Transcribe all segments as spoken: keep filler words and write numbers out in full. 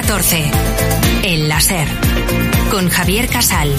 catorce. El láser. Con Javier Casal.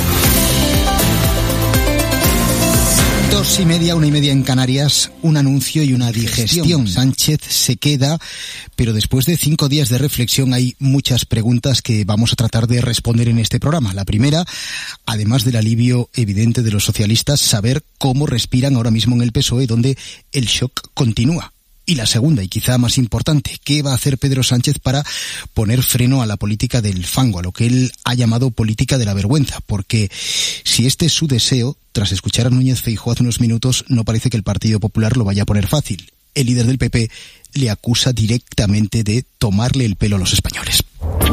Dos y media, una y media en Canarias, un anuncio y una digestión. Sánchez se queda, pero después de cinco días de reflexión hay muchas preguntas que vamos a tratar de responder en este programa. La primera, además del alivio evidente de los socialistas, saber cómo respiran ahora mismo en el P S O E, donde el shock continúa. Y la segunda, y quizá más importante, ¿qué va a hacer Pedro Sánchez para poner freno a la política del fango, a lo que él ha llamado política de la vergüenza? Porque si este es su deseo, tras escuchar a Núñez Feijóo hace unos minutos, no parece que el Partido Popular lo vaya a poner fácil. El líder del P P le acusa directamente de tomarle el pelo a los españoles.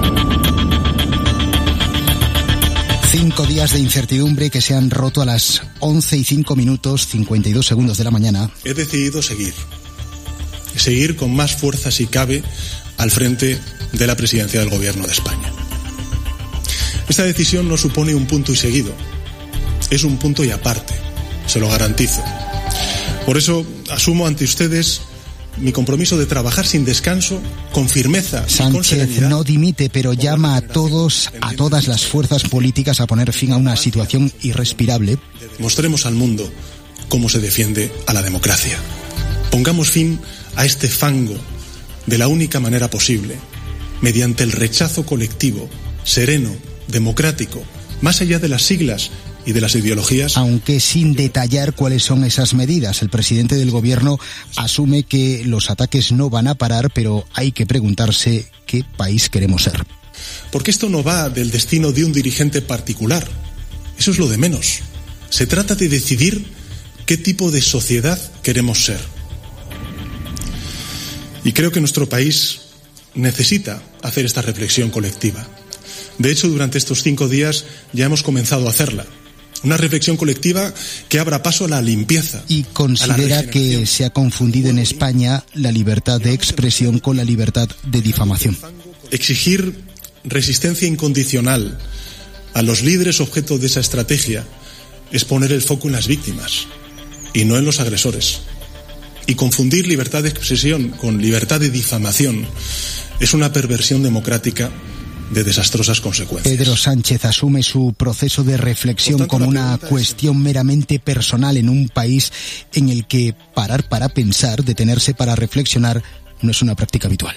Cinco días de incertidumbre que se han roto a las once y cinco minutos, cincuenta y dos segundos de la mañana. He decidido seguir. Seguir con más fuerza si cabe al frente de la presidencia del Gobierno de España. Esta decisión no supone un punto y seguido, es un punto y aparte, se lo garantizo. Por eso asumo ante ustedes mi compromiso de trabajar sin descanso, con firmeza y con serenidad. Sánchez no dimite, pero llama a todos, a todas las fuerzas políticas a poner fin a una situación irrespirable. Mostremos al mundo cómo se defiende a la democracia. Pongamos fin a este fango de la única manera posible, mediante el rechazo colectivo, sereno, democrático, más allá de las siglas y de las ideologías. Aunque sin detallar cuáles son esas medidas, el presidente del Gobierno asume que los ataques no van a parar, pero hay que preguntarse qué país queremos ser. Porque esto no va del destino de un dirigente particular, eso es lo de menos. Se trata de decidir qué tipo de sociedad queremos ser. Y creo que nuestro país necesita hacer esta reflexión colectiva. De hecho, durante estos cinco días ya hemos comenzado a hacerla. Una reflexión colectiva que abra paso a la limpieza. Y considera que se ha confundido en España la libertad de expresión con la libertad de difamación. Exigir resistencia incondicional a los líderes objeto de esa estrategia es poner el foco en las víctimas y no en los agresores. Y confundir libertad de expresión con libertad de difamación es una perversión democrática de desastrosas consecuencias. Pedro Sánchez asume su proceso de reflexión como una cuestión meramente personal en un país en el que parar para pensar, detenerse para reflexionar, no es una práctica habitual.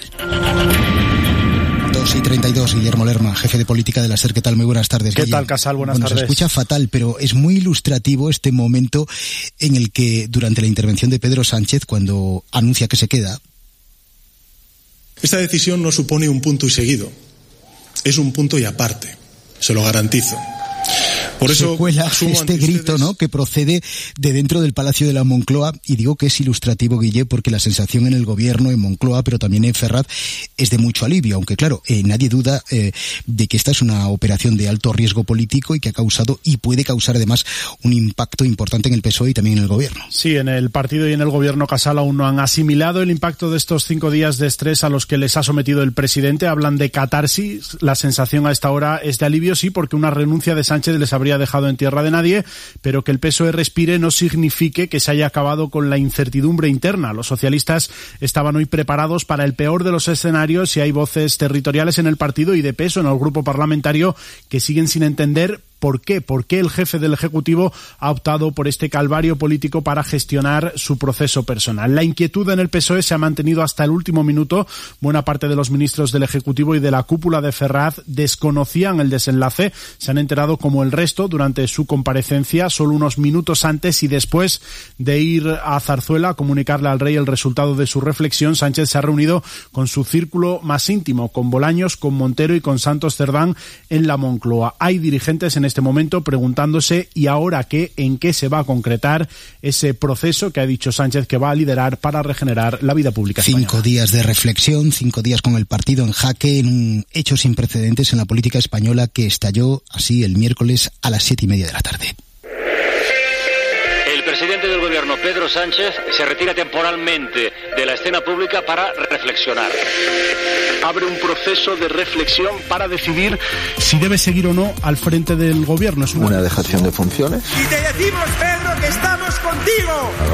dos y treinta y dos, Guillermo Lerma, jefe de política de la SER. ¿Qué tal? Muy buenas tardes. ¿Qué Guille. tal, Casal? Buenas bueno, tardes. Se escucha fatal, pero es muy ilustrativo este momento en el que, durante la intervención de Pedro Sánchez, cuando anuncia que se queda... Esta decisión no supone un punto y seguido, es un punto y aparte, se lo garantizo. Por eso se cuela este grito, ¿no?, que procede de dentro del Palacio de la Moncloa, y digo que es ilustrativo, Guille, porque la sensación en el Gobierno, en Moncloa, pero también en Ferraz, es de mucho alivio, aunque claro, eh, nadie duda eh, de que esta es una operación de alto riesgo político y que ha causado y puede causar además un impacto importante en el P S O E y también en el Gobierno. Sí, en el partido y en el Gobierno, Casal, aún no han asimilado el impacto de estos cinco días de estrés a los que les ha sometido el presidente. Hablan de catarsis. La sensación a esta hora es de alivio, sí, porque una renuncia de Sánchez les habría dejado en tierra de nadie, pero que el P S O E respire no signifique que se haya acabado con la incertidumbre interna. Los socialistas estaban hoy preparados para el peor de los escenarios y hay voces territoriales en el partido y de peso en el grupo parlamentario que siguen sin entender ¿por qué? ¿Por qué el jefe del Ejecutivo ha optado por este calvario político para gestionar su proceso personal? La inquietud en el P S O E se ha mantenido hasta el último minuto. Buena parte de los ministros del Ejecutivo y de la cúpula de Ferraz desconocían el desenlace. Se han enterado como el resto durante su comparecencia, solo unos minutos antes y después de ir a Zarzuela a comunicarle al rey el resultado de su reflexión. Sánchez se ha reunido con su círculo más íntimo, con Bolaños, con Montero y con Santos Cerdán en la Moncloa. Hay dirigentes en este momento preguntándose ¿y ahora qué? ¿En qué se va a concretar ese proceso que ha dicho Sánchez que va a liderar para regenerar la vida pública española? Cinco días de reflexión, cinco días con el partido en jaque, en un hecho sin precedentes en la política española que estalló así el miércoles a las siete y media de la tarde. El presidente del Gobierno, Pedro Sánchez, se retira temporalmente de la escena pública para reflexionar. Abre un proceso de reflexión para decidir si debe seguir o no al frente del Gobierno. Es una, una dejación de funciones. Y te decimos, Pedro, que estamos contigo.